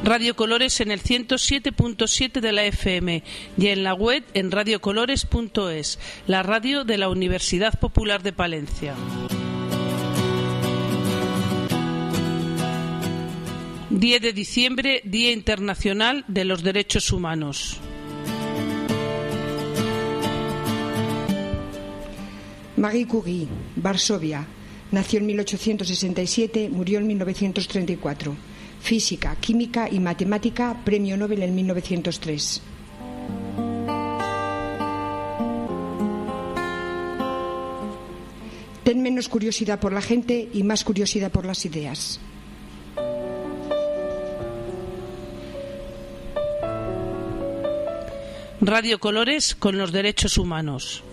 Radio Colores en el 107.7 de la FM y en la web en radiocolores.es, la radio de la Universidad Popular de Palencia. 10 de diciembre, Día Internacional de los Derechos Humanos. Marie Curie, Varsovia. Nació en 1867, murió en 1934. Física, química y matemática, premio Nobel en 1903. Ten menos curiosidad por la gente y más curiosidad por las ideas. Radio Colores con los derechos humanos.